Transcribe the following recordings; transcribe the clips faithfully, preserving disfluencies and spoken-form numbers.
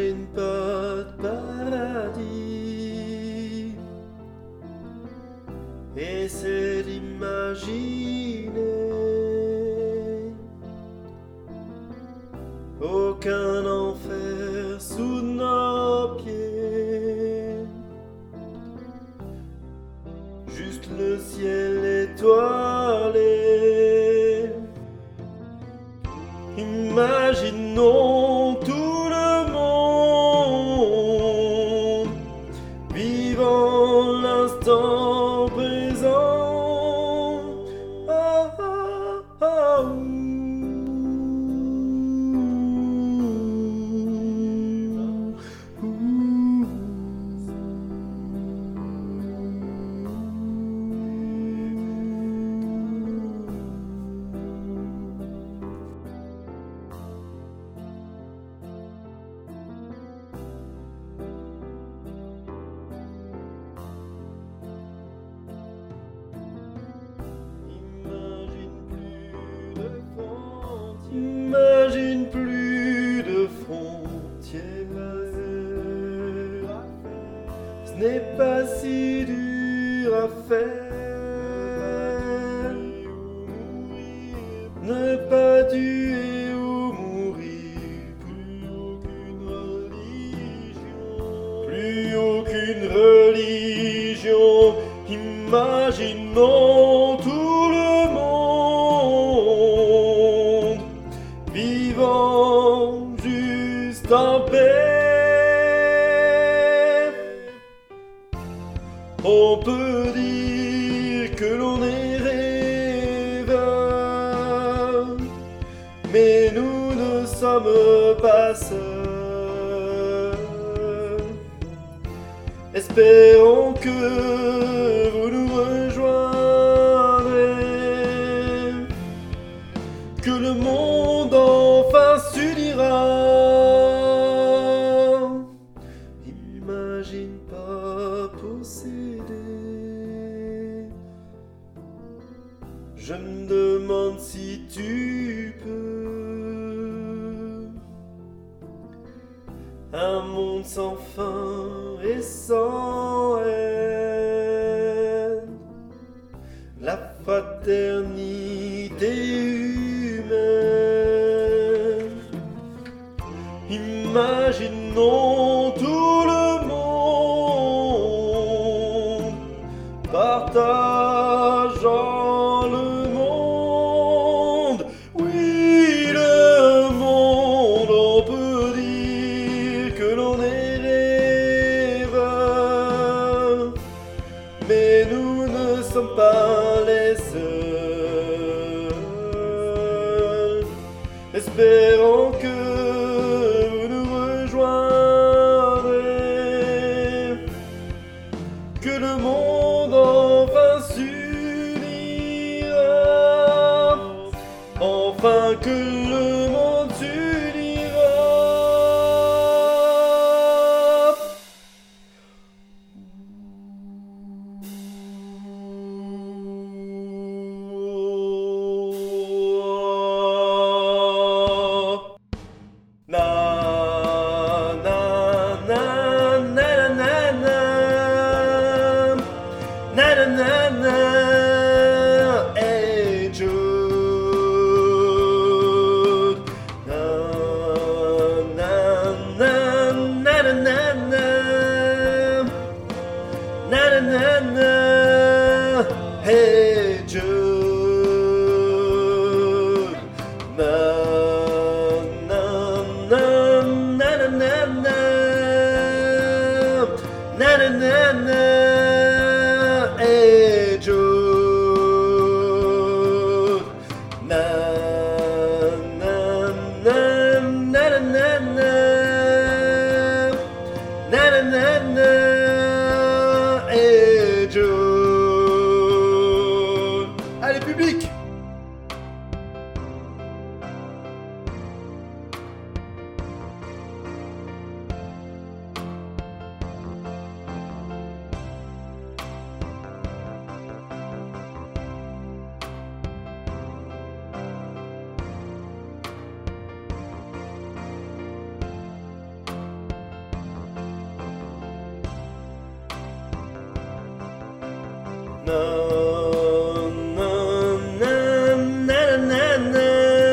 Imagine pas de paradis. Essaie d'imaginer aucun enfer sous nos pieds, juste le ciel étoilé. Imaginons tout le monde vivant l'instant présent. Ah, ah, ah, ouh. Imagine plus de frontières. Ce n'est pas si dur à faire. Ne pas tuer ou mourir. Plus aucune religion. Plus aucune religion. Imaginons tout le monde vivant juste en paix. On peut dire que l'on est rêveur, mais nous ne sommes pas seuls. Espérons que vous nous rejoindrez, que le monde enfin s'unira. Imagine pas posséder. Je me demande si tu peux. Un monde sans fin et sans haine. La fraternité humaine. Imaginons tout le monde partageant le monde. Oui, le monde, on peut dire que l'on est rêveur, mais nous ne sommes pas les seuls. Espérons que vous nous rejoindrez, que le monde enfin s'unira, enfin que le monde s'unira. Na na na na na na na na na na. Hey Jude. Na na na na na na na na na na. Hey Jude. Na na na na na na na na na na. Hey Jude. Na na na na na na na na na na. Hey Jude. Allez public. Na, na, na, na, na, na.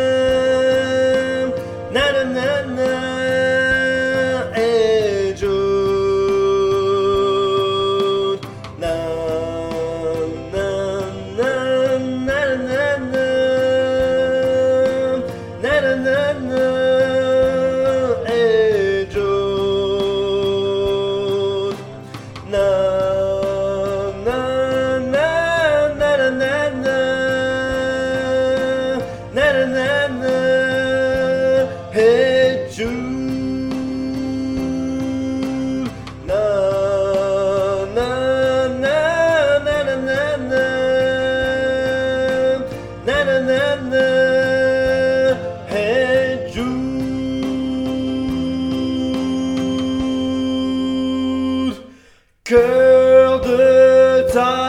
Na, na, na, na. Hey Jude. Na, na, na, na, na, na. Na, na, na, na. Hey Jude. Na, na, na, na, na, na, na. Na, na, na, na. Hey Jude. Na, na, na, na, na, na, na. Na, na, na, na. Hey Jude. Cœur de ta